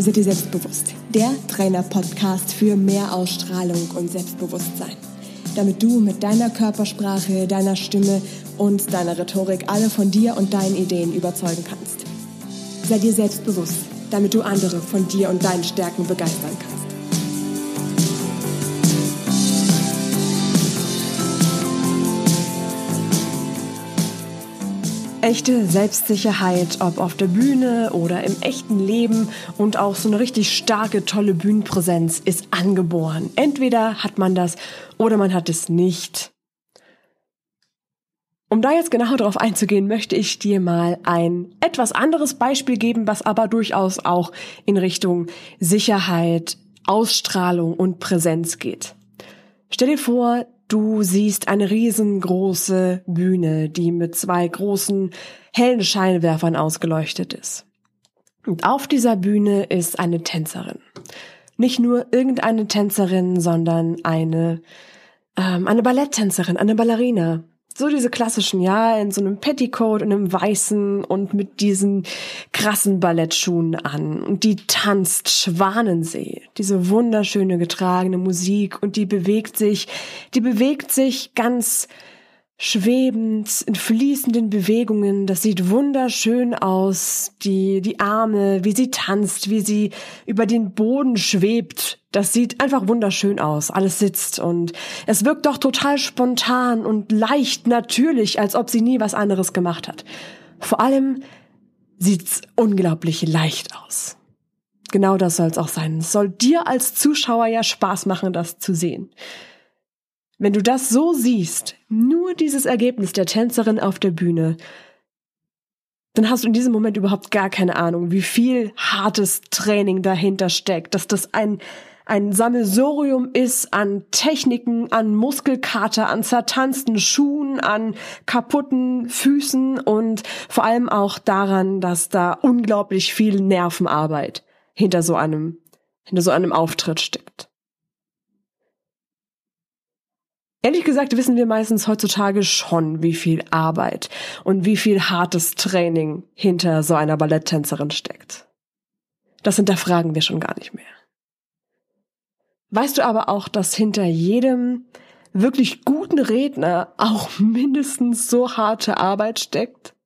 Sei dir selbstbewusst. Der Trainer-Podcast für mehr Ausstrahlung und Selbstbewusstsein. Damit du mit deiner Körpersprache, deiner Stimme und deiner Rhetorik alle von dir und deinen Ideen überzeugen kannst. Sei dir selbstbewusst, damit du andere von dir und deinen Stärken begeistern kannst. Echte Selbstsicherheit, ob auf der Bühne oder im echten Leben, und auch so eine richtig starke, tolle Bühnenpräsenz ist angeboren. Entweder hat man das oder man hat es nicht. Um da jetzt genau darauf einzugehen, möchte ich dir mal ein etwas anderes Beispiel geben, was aber durchaus auch in Richtung Sicherheit, Ausstrahlung und Präsenz geht. Stell dir vor, du siehst eine riesengroße Bühne, die mit 2 großen, hellen Scheinwerfern ausgeleuchtet ist. Und auf dieser Bühne ist eine Tänzerin. Nicht nur irgendeine Tänzerin, sondern eine Balletttänzerin, eine Ballerina. So diese klassischen, ja, in so einem Petticoat, in einem weißen und mit diesen krassen Ballettschuhen an. Und die tanzt Schwanensee. Diese wunderschöne getragene Musik, und die bewegt sich ganz schwebend in fließenden Bewegungen. Das sieht wunderschön aus. Die Arme, wie sie tanzt, wie sie über den Boden schwebt. Das sieht einfach wunderschön aus. Alles sitzt und es wirkt doch total spontan und leicht natürlich, als ob sie nie was anderes gemacht hat. Vor allem sieht's unglaublich leicht aus. Genau das soll's auch sein. Es soll dir als Zuschauer ja Spaß machen, das zu sehen. Wenn du das so siehst, nur dieses Ergebnis der Tänzerin auf der Bühne, dann hast du in diesem Moment überhaupt gar keine Ahnung, wie viel hartes Training dahinter steckt, dass das ein Sammelsurium ist an Techniken, an Muskelkater, an zertanzten Schuhen, an kaputten Füßen und vor allem auch daran, dass da unglaublich viel Nervenarbeit hinter so einem Auftritt steckt. Ehrlich gesagt wissen wir meistens heutzutage schon, wie viel Arbeit und wie viel hartes Training hinter so einer Balletttänzerin steckt. Das hinterfragen wir schon gar nicht mehr. Weißt du aber auch, dass hinter jedem wirklich guten Redner auch mindestens so harte Arbeit steckt?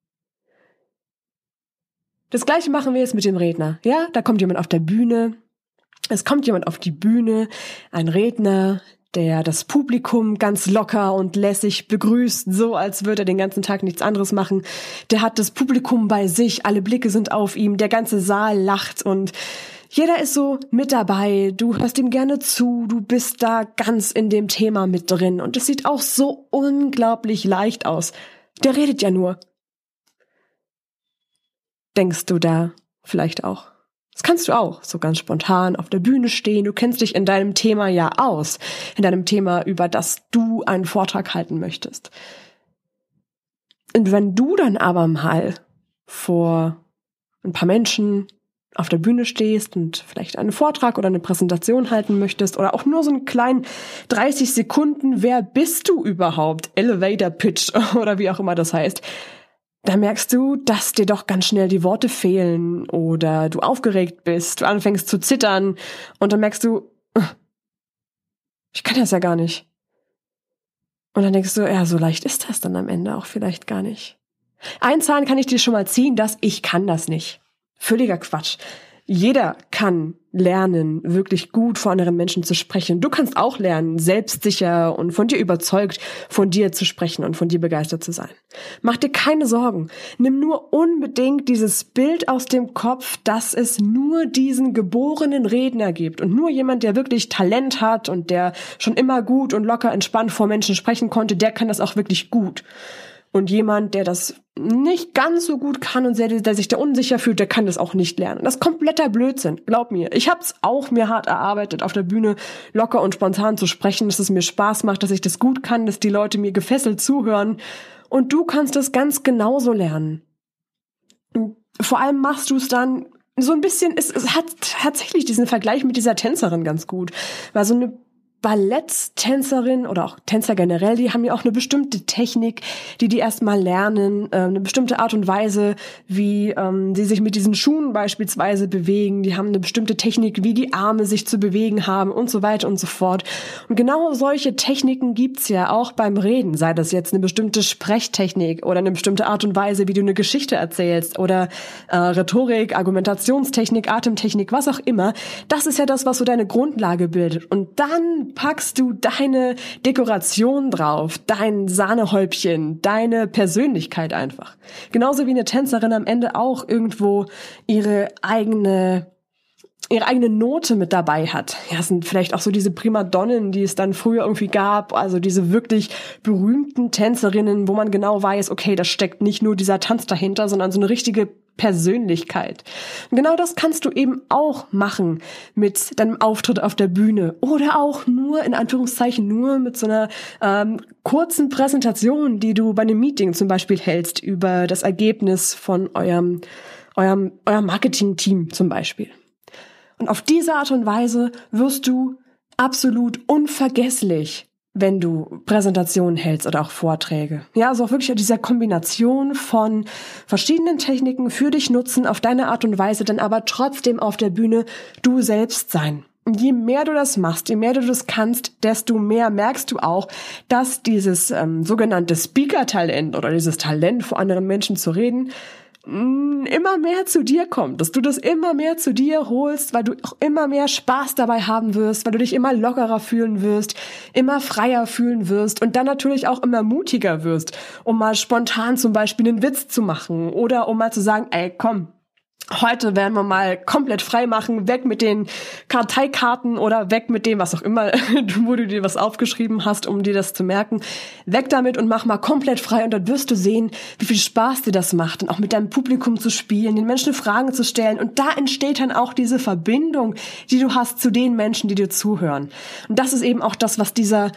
Das Gleiche machen wir jetzt mit dem Redner. Ja, da kommt jemand auf der Bühne. Es kommt jemand auf die Bühne, ein Redner, der das Publikum ganz locker und lässig begrüßt, so als würde er den ganzen Tag nichts anderes machen. Der hat das Publikum bei sich, alle Blicke sind auf ihm, der ganze Saal lacht und jeder ist so mit dabei, du hörst ihm gerne zu, du bist da ganz in dem Thema mit drin und es sieht auch so unglaublich leicht aus. Der redet ja nur. Denkst du da vielleicht auch? Das kannst du auch, so ganz spontan auf der Bühne stehen. Du kennst dich in deinem Thema ja aus, in deinem Thema, über das du einen Vortrag halten möchtest. Und wenn du dann aber mal vor ein paar Menschen auf der Bühne stehst und vielleicht einen Vortrag oder eine Präsentation halten möchtest oder auch nur so einen kleinen 30 Sekunden, wer bist du überhaupt? Elevator Pitch oder wie auch immer das heißt. Da merkst du, dass dir doch ganz schnell die Worte fehlen oder du aufgeregt bist, du anfängst zu zittern und dann merkst du, ich kann das ja gar nicht. Und dann denkst du, ja, so leicht ist das dann am Ende auch vielleicht gar nicht. Ein Zahn kann ich dir schon mal ziehen, dass ich kann das nicht. Völliger Quatsch. Jeder kann lernen, wirklich gut vor anderen Menschen zu sprechen. Du kannst auch lernen, selbstsicher und von dir überzeugt von dir zu sprechen und von dir begeistert zu sein. Mach dir keine Sorgen. Nimm nur unbedingt dieses Bild aus dem Kopf, dass es nur diesen geborenen Redner gibt und nur jemand, der wirklich Talent hat und der schon immer gut und locker entspannt vor Menschen sprechen konnte, der kann das auch wirklich gut. Und jemand, der das nicht ganz so gut kann und der sich da unsicher fühlt, der kann das auch nicht lernen. Das ist kompletter Blödsinn, glaub mir. Ich hab's auch mir hart erarbeitet, auf der Bühne locker und spontan zu sprechen, dass es mir Spaß macht, dass ich das gut kann, dass die Leute mir gefesselt zuhören. Und du kannst das ganz genauso lernen. Und vor allem machst du es dann so ein bisschen, es hat tatsächlich diesen Vergleich mit dieser Tänzerin ganz gut. Weil so eine Balletttänzerin oder auch Tänzer generell, die haben ja auch eine bestimmte Technik, die erstmal lernen, eine bestimmte Art und Weise, wie sie sich mit diesen Schuhen beispielsweise bewegen. Die haben eine bestimmte Technik, wie die Arme sich zu bewegen haben und so weiter und so fort. Und genau solche Techniken gibt's ja auch beim Reden, sei das jetzt eine bestimmte Sprechtechnik oder eine bestimmte Art und Weise, wie du eine Geschichte erzählst oder Rhetorik, Argumentationstechnik, Atemtechnik, was auch immer. Das ist ja das, was so deine Grundlage bildet. Und dann packst du deine Dekoration drauf, dein Sahnehäubchen, deine Persönlichkeit einfach. Genauso wie eine Tänzerin am Ende auch irgendwo ihre eigene Note mit dabei hat. Ja, es sind vielleicht auch so diese Primadonnen, die es dann früher irgendwie gab, also diese wirklich berühmten Tänzerinnen, wo man genau weiß, okay, da steckt nicht nur dieser Tanz dahinter, sondern so eine richtige Persönlichkeit. Und genau das kannst du eben auch machen mit deinem Auftritt auf der Bühne oder auch nur, in Anführungszeichen, nur mit so einer kurzen Präsentation, die du bei einem Meeting zum Beispiel hältst über das Ergebnis von eurem Marketing-Team zum Beispiel. Und auf diese Art und Weise wirst du absolut unvergesslich, wenn du Präsentationen hältst oder auch Vorträge. Ja, also auch wirklich diese Kombination von verschiedenen Techniken für dich nutzen, auf deine Art und Weise, dann aber trotzdem auf der Bühne du selbst sein. Und je mehr du das machst, je mehr du das kannst, desto mehr merkst du auch, dass dieses sogenannte Speaker-Talent oder dieses Talent, vor anderen Menschen zu reden, immer mehr zu dir kommt, dass du das immer mehr zu dir holst, weil du auch immer mehr Spaß dabei haben wirst, weil du dich immer lockerer fühlen wirst, immer freier fühlen wirst und dann natürlich auch immer mutiger wirst, um mal spontan zum Beispiel einen Witz zu machen oder um mal zu sagen, ey, komm, heute werden wir mal komplett frei machen, weg mit den Karteikarten oder weg mit dem, was auch immer, wo du dir was aufgeschrieben hast, um dir das zu merken. Weg damit und mach mal komplett frei und dann wirst du sehen, wie viel Spaß dir das macht und auch mit deinem Publikum zu spielen, den Menschen Fragen zu stellen und da entsteht dann auch diese Verbindung, die du hast zu den Menschen, die dir zuhören. Und das ist eben auch das, was dieser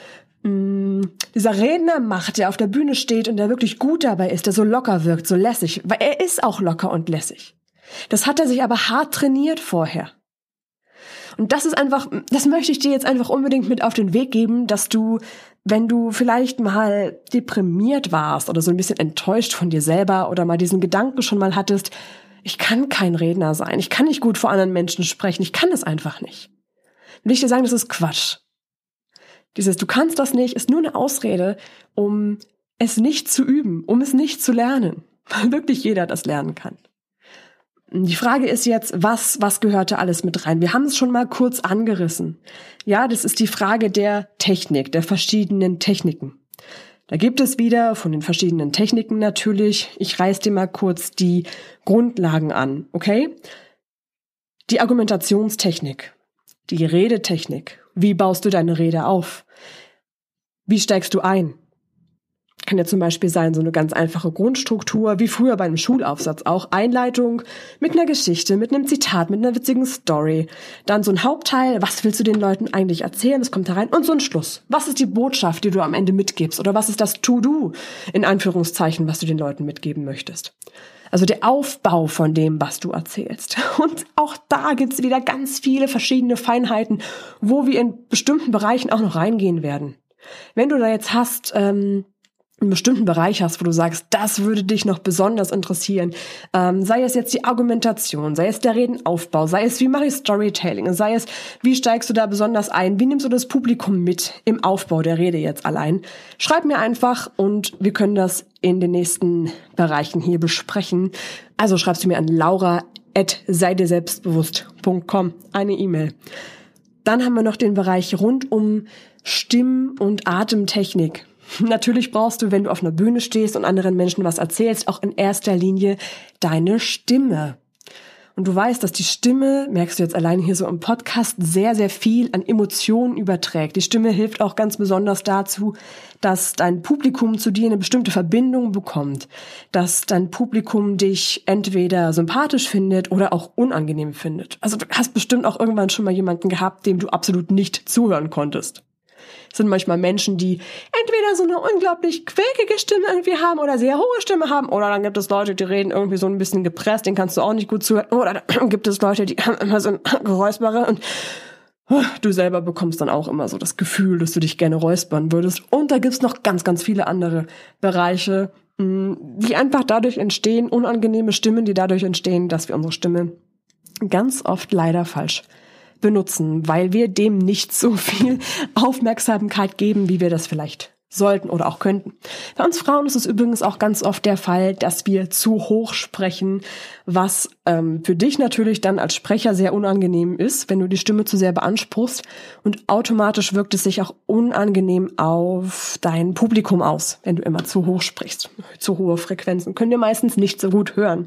Redner macht, der auf der Bühne steht und der wirklich gut dabei ist, der so locker wirkt, so lässig, weil er ist auch locker und lässig. Das hat er sich aber hart trainiert vorher. Und das ist einfach, das möchte ich dir jetzt einfach unbedingt mit auf den Weg geben, dass du, wenn du vielleicht mal deprimiert warst oder so ein bisschen enttäuscht von dir selber oder mal diesen Gedanken schon mal hattest, ich kann kein Redner sein, ich kann nicht gut vor anderen Menschen sprechen, ich kann das einfach nicht. Will ich dir sagen, das ist Quatsch. Dieses "Du kannst das nicht" ist nur eine Ausrede, um es nicht zu üben, um es nicht zu lernen, weil wirklich jeder das lernen kann. Die Frage ist jetzt, was gehört da alles mit rein? Wir haben es schon mal kurz angerissen. Ja, das ist die Frage der Technik, der verschiedenen Techniken. Da gibt es wieder von den verschiedenen Techniken natürlich, ich reiß dir mal kurz die Grundlagen an, okay? Die Argumentationstechnik, die Redetechnik. Wie baust du deine Rede auf? Wie steigst du ein? Kann ja zum Beispiel sein, so eine ganz einfache Grundstruktur, wie früher bei einem Schulaufsatz auch. Einleitung mit einer Geschichte, mit einem Zitat, mit einer witzigen Story. Dann so ein Hauptteil, was willst du den Leuten eigentlich erzählen, das kommt da rein. Und so ein Schluss. Was ist die Botschaft, die du am Ende mitgibst? Oder was ist das To-Do, in Anführungszeichen, was du den Leuten mitgeben möchtest? Also der Aufbau von dem, was du erzählst. Und auch da gibt's wieder ganz viele verschiedene Feinheiten, wo wir in bestimmten Bereichen auch noch reingehen werden. Wenn du da jetzt einen bestimmten Bereich hast, wo du sagst, das würde dich noch besonders interessieren, sei es jetzt die Argumentation, sei es der Redenaufbau, sei es, wie mache ich Storytelling, sei es, wie steigst du da besonders ein, wie nimmst du das Publikum mit im Aufbau der Rede jetzt allein, schreib mir einfach und wir können das in den nächsten Bereichen hier besprechen. Also schreibst du mir an laura@seidirselbstbewusst.com eine E-Mail. Dann haben wir noch den Bereich rund um Stimm- und Atemtechnik. Natürlich brauchst du, wenn du auf einer Bühne stehst und anderen Menschen was erzählst, auch in erster Linie deine Stimme. Und du weißt, dass die Stimme, merkst du jetzt alleine hier so im Podcast, sehr, sehr viel an Emotionen überträgt. Die Stimme hilft auch ganz besonders dazu, dass dein Publikum zu dir eine bestimmte Verbindung bekommt, dass dein Publikum dich entweder sympathisch findet oder auch unangenehm findet. Also du hast bestimmt auch irgendwann schon mal jemanden gehabt, dem du absolut nicht zuhören konntest. Es sind manchmal Menschen, die entweder so eine unglaublich quäkige Stimme irgendwie haben oder sehr hohe Stimme haben. Oder dann gibt es Leute, die reden irgendwie so ein bisschen gepresst, den kannst du auch nicht gut zuhören. Oder dann gibt es Leute, die haben immer so ein Geräuspere und Du selber bekommst dann auch immer so das Gefühl, dass du dich gerne räuspern würdest. Und da gibt's noch ganz, ganz viele andere Bereiche, die einfach dadurch entstehen, unangenehme Stimmen, die dadurch entstehen, dass wir unsere Stimme ganz oft leider falsch benutzen, weil wir dem nicht so viel Aufmerksamkeit geben, wie wir das vielleicht sollten oder auch könnten. Bei uns Frauen ist es übrigens auch ganz oft der Fall, dass wir zu hoch sprechen, was für dich natürlich dann als Sprecher sehr unangenehm ist, wenn du die Stimme zu sehr beanspruchst, und automatisch wirkt es sich auch unangenehm auf dein Publikum aus, wenn du immer zu hoch sprichst. Zu hohe Frequenzen können wir meistens nicht so gut hören.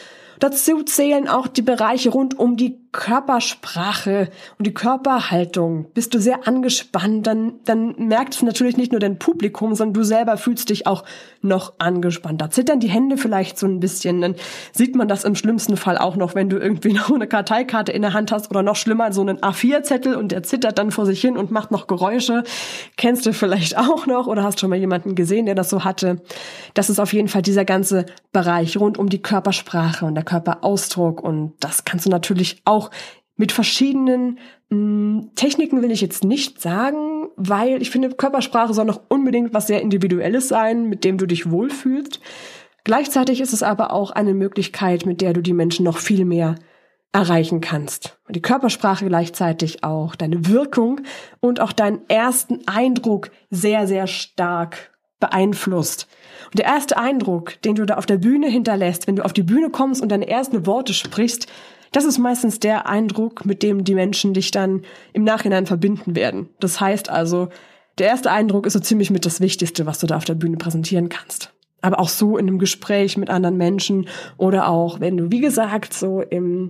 Dazu zählen auch die Bereiche rund um die Körpersprache und die Körperhaltung. Bist du sehr angespannt, dann merkt es natürlich nicht nur dein Publikum, sondern du selber fühlst dich auch noch angespannt. Da zittern die Hände vielleicht so ein bisschen. Dann sieht man das im schlimmsten Fall auch noch, wenn du irgendwie noch eine Karteikarte in der Hand hast oder noch schlimmer so einen A4-Zettel und der zittert dann vor sich hin und macht noch Geräusche. Kennst du vielleicht auch noch oder hast schon mal jemanden gesehen, der das so hatte. Das ist auf jeden Fall dieser ganze Bereich rund um die Körpersprache und der Körperausdruck, und das kannst du natürlich auch mit verschiedenen Techniken, will ich jetzt nicht sagen, weil ich finde, Körpersprache soll noch unbedingt was sehr Individuelles sein, mit dem du dich wohlfühlst. Gleichzeitig ist es aber auch eine Möglichkeit, mit der du die Menschen noch viel mehr erreichen kannst. Und die Körpersprache gleichzeitig auch deine Wirkung und auch deinen ersten Eindruck sehr, sehr stark beeinflusst. Und der erste Eindruck, den du da auf der Bühne hinterlässt, wenn du auf die Bühne kommst und deine ersten Worte sprichst, das ist meistens der Eindruck, mit dem die Menschen dich dann im Nachhinein verbinden werden. Das heißt also, der erste Eindruck ist so ziemlich mit das Wichtigste, was du da auf der Bühne präsentieren kannst. Aber auch so in einem Gespräch mit anderen Menschen oder auch, wenn du, wie gesagt, so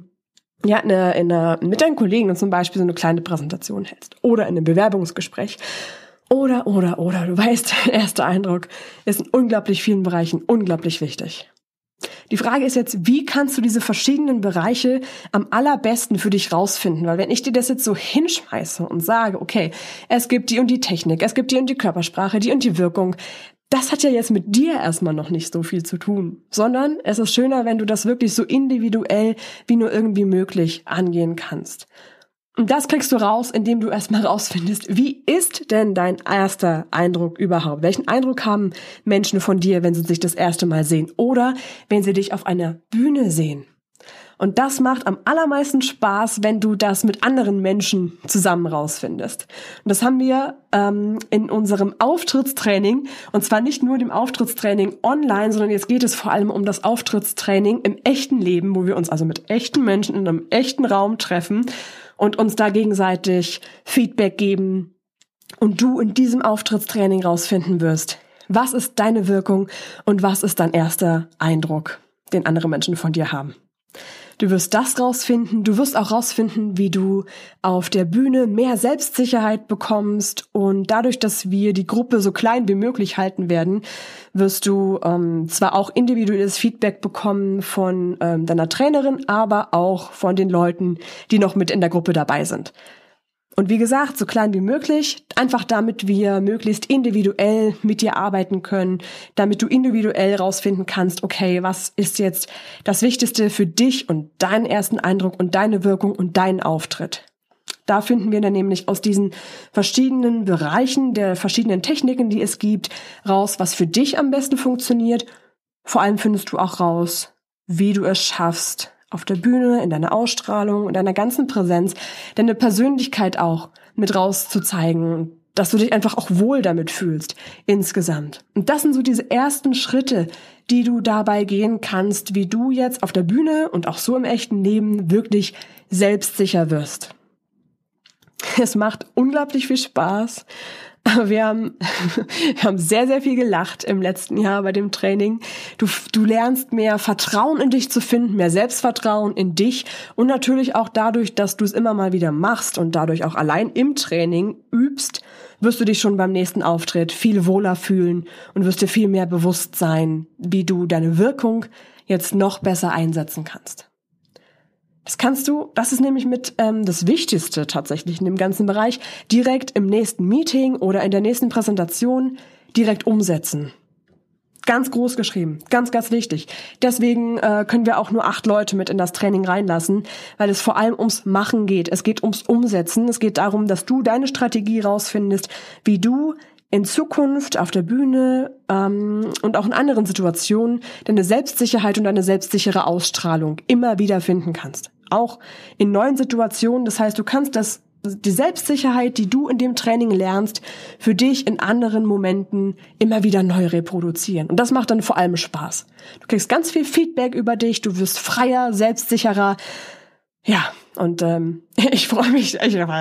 mit deinen Kollegen zum Beispiel so eine kleine Präsentation hältst oder in einem Bewerbungsgespräch. Oder, du weißt, der erste Eindruck ist in unglaublich vielen Bereichen unglaublich wichtig. Die Frage ist jetzt, wie kannst du diese verschiedenen Bereiche am allerbesten für dich rausfinden? Weil wenn ich dir das jetzt so hinschmeiße und sage, okay, es gibt die und die Technik, es gibt die und die Körpersprache, die und die Wirkung, das hat ja jetzt mit dir erstmal noch nicht so viel zu tun, sondern es ist schöner, wenn du das wirklich so individuell wie nur irgendwie möglich angehen kannst. Und das kriegst du raus, indem du erstmal rausfindest, wie ist denn dein erster Eindruck überhaupt? Welchen Eindruck haben Menschen von dir, wenn sie sich das erste Mal sehen oder wenn sie dich auf einer Bühne sehen? Und das macht am allermeisten Spaß, wenn du das mit anderen Menschen zusammen rausfindest. Und das haben wir in unserem Auftrittstraining, und zwar nicht nur dem Auftrittstraining online, sondern jetzt geht es vor allem um das Auftrittstraining im echten Leben, wo wir uns also mit echten Menschen in einem echten Raum treffen und uns da gegenseitig Feedback geben und du in diesem Auftrittstraining rausfinden wirst, was ist deine Wirkung und was ist dein erster Eindruck, den andere Menschen von dir haben. Du wirst das rausfinden, du wirst auch rausfinden, wie du auf der Bühne mehr Selbstsicherheit bekommst, und dadurch, dass wir die Gruppe so klein wie möglich halten werden, wirst du zwar auch individuelles Feedback bekommen von deiner Trainerin, aber auch von den Leuten, die noch mit in der Gruppe dabei sind. Und wie gesagt, so klein wie möglich, einfach damit wir möglichst individuell mit dir arbeiten können, damit du individuell rausfinden kannst, okay, was ist jetzt das Wichtigste für dich und deinen ersten Eindruck und deine Wirkung und deinen Auftritt. Da finden wir dann nämlich aus diesen verschiedenen Bereichen, der verschiedenen Techniken, die es gibt, raus, was für dich am besten funktioniert. Vor allem findest du auch raus, wie du es schaffst, auf der Bühne, in deiner Ausstrahlung, in deiner ganzen Präsenz, deine Persönlichkeit auch mit rauszuzeigen, dass du dich einfach auch wohl damit fühlst, insgesamt. Und das sind so diese ersten Schritte, die du dabei gehen kannst, wie du jetzt auf der Bühne und auch so im echten Leben wirklich selbstsicher wirst. Es macht unglaublich viel Spaß. Wir haben sehr, sehr viel gelacht im letzten Jahr bei dem Training. Du lernst mehr Vertrauen in dich zu finden, mehr Selbstvertrauen in dich, und natürlich auch dadurch, dass du es immer mal wieder machst und dadurch auch allein im Training übst, wirst du dich schon beim nächsten Auftritt viel wohler fühlen und wirst dir viel mehr bewusst sein, wie du deine Wirkung jetzt noch besser einsetzen kannst. Das ist nämlich mit das Wichtigste tatsächlich in dem ganzen Bereich, direkt im nächsten Meeting oder in der nächsten Präsentation direkt umsetzen. Ganz groß geschrieben. Ganz, ganz wichtig. Deswegen können wir auch nur 8 Leute mit in das Training reinlassen, weil es vor allem ums Machen geht. Es geht ums Umsetzen. Es geht darum, dass du deine Strategie rausfindest, wie du in Zukunft auf der Bühne und auch in anderen Situationen deine Selbstsicherheit und deine selbstsichere Ausstrahlung immer wieder finden kannst. Auch in neuen Situationen. Das heißt, du kannst die Selbstsicherheit, die du in dem Training lernst, für dich in anderen Momenten immer wieder neu reproduzieren. Und das macht dann vor allem Spaß. Du kriegst ganz viel Feedback über dich, du wirst freier, selbstsicherer. Ja, und ich freue mich,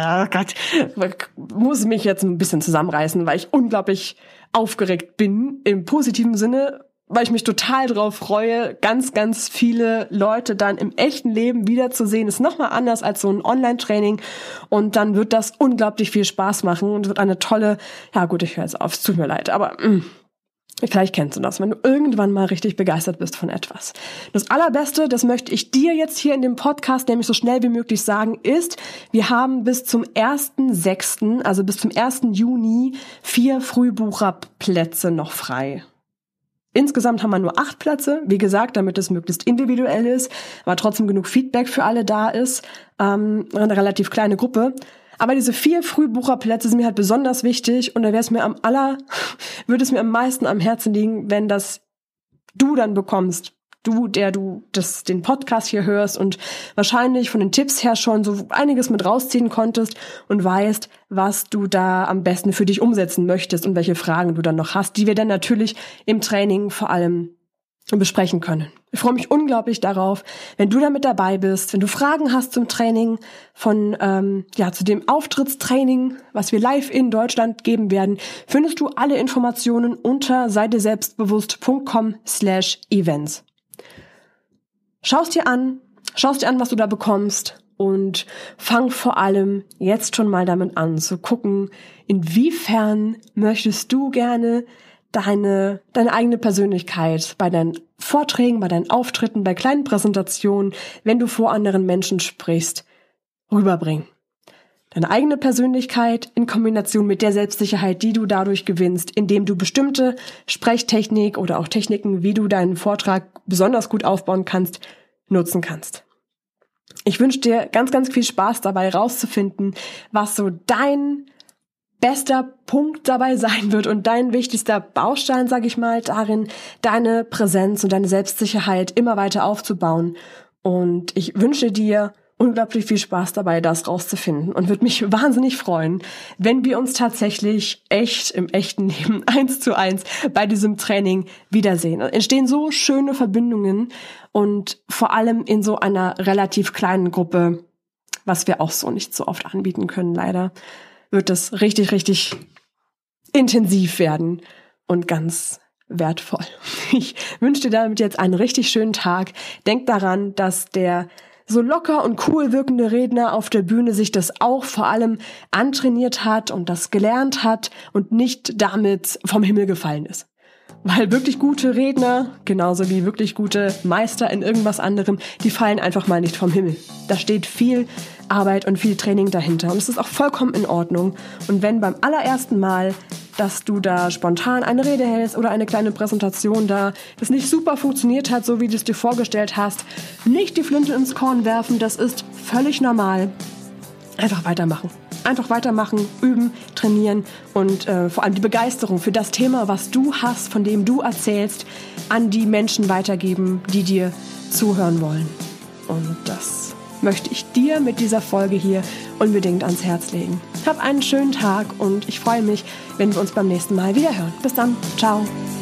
muss mich jetzt ein bisschen zusammenreißen, weil ich unglaublich aufgeregt bin, im positiven Sinne, weil ich mich total drauf freue, ganz, ganz viele Leute dann im echten Leben wiederzusehen. Ist nochmal anders als so ein Online-Training. Und dann wird das unglaublich viel Spaß machen und wird eine tolle, ja gut, ich höre jetzt auf, es tut mir leid, aber vielleicht kennst du das, wenn du irgendwann mal richtig begeistert bist von etwas. Das Allerbeste, das möchte ich dir jetzt hier in dem Podcast nämlich so schnell wie möglich sagen, ist, wir haben bis zum 1.6., also bis zum 1. Juni 4 Frühbucherplätze noch frei. Insgesamt haben wir nur 8 Plätze, wie gesagt, damit es möglichst individuell ist, aber trotzdem genug Feedback für alle da ist, eine relativ kleine Gruppe. Aber diese 4 Frühbucherplätze sind mir halt besonders wichtig und da würde es mir am meisten am Herzen liegen, wenn das du dann bekommst. Du, der du den Podcast hier hörst und wahrscheinlich von den Tipps her schon so einiges mit rausziehen konntest und weißt, was du da am besten für dich umsetzen möchtest und welche Fragen du dann noch hast, die wir dann natürlich im Training vor allem besprechen können. Ich freue mich unglaublich darauf, wenn du da mit dabei bist, wenn du Fragen hast zum Training zu dem Auftrittstraining, was wir live in Deutschland geben werden, findest du alle Informationen unter seidesselbstbewusst.com/events. Schaust dir an, was du da bekommst und fang vor allem jetzt schon mal damit an zu gucken, inwiefern möchtest du gerne deine eigene Persönlichkeit bei deinen Vorträgen, bei deinen Auftritten, bei kleinen Präsentationen, wenn du vor anderen Menschen sprichst, rüberbringen. Deine eigene Persönlichkeit in Kombination mit der Selbstsicherheit, die du dadurch gewinnst, indem du bestimmte Sprechtechnik oder auch Techniken, wie du deinen Vortrag besonders gut aufbauen kannst, nutzen kannst. Ich wünsche dir ganz, ganz viel Spaß dabei, rauszufinden, was so dein bester Punkt dabei sein wird und dein wichtigster Baustein, sag ich mal, darin, deine Präsenz und deine Selbstsicherheit immer weiter aufzubauen. Und ich wünsche dir unglaublich viel Spaß dabei, das rauszufinden und würde mich wahnsinnig freuen, wenn wir uns tatsächlich im echten Leben 1:1 bei diesem Training wiedersehen. Es entstehen so schöne Verbindungen und vor allem in so einer relativ kleinen Gruppe, was wir auch so nicht so oft anbieten können, leider, wird es richtig, richtig intensiv werden und ganz wertvoll. Ich wünsche dir damit jetzt einen richtig schönen Tag. Denk daran, dass der so locker und cool wirkende Redner auf der Bühne sich das auch vor allem antrainiert hat und das gelernt hat und nicht damit vom Himmel gefallen ist. Weil wirklich gute Redner, genauso wie wirklich gute Meister in irgendwas anderem, die fallen einfach mal nicht vom Himmel. Da steht viel Arbeit und viel Training dahinter und es ist auch vollkommen in Ordnung. Und wenn beim allerersten Mal, dass du da spontan eine Rede hältst oder eine kleine Präsentation da, das nicht super funktioniert hat, so wie du es dir vorgestellt hast, nicht die Flinte ins Korn werfen, das ist völlig normal. Einfach weitermachen. Einfach weitermachen, üben, trainieren und vor allem die Begeisterung für das Thema, was du hast, von dem du erzählst, an die Menschen weitergeben, die dir zuhören wollen. Und das möchte ich dir mit dieser Folge hier unbedingt ans Herz legen. Hab einen schönen Tag und ich freue mich, wenn wir uns beim nächsten Mal wieder hören. Bis dann. Ciao.